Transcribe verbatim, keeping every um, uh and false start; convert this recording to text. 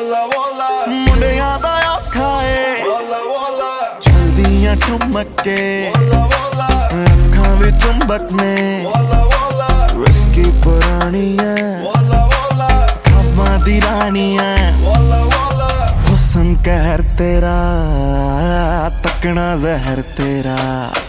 ਮੁੰਡਿਆਂ ਦਾ ਔਖਾ ਏ ਚਲਦੀਆਂ ਠੁਮਕ ਕੇ ਅੱਖਾਂ ਵਿੱਚ ਚੁੰਬਕ ਨੇ ਵਿਸਕੀ ਪੁਰਾਣੀ ਐ ਖਾਬਾਂ ਦੀ ਰਾਣੀ ਐ ਹੁਸਨ ਕਹਿਰ ਤੇਰਾ ਤੱਕਣਾ ਜ਼ਹਿਰ ਤੇਰਾ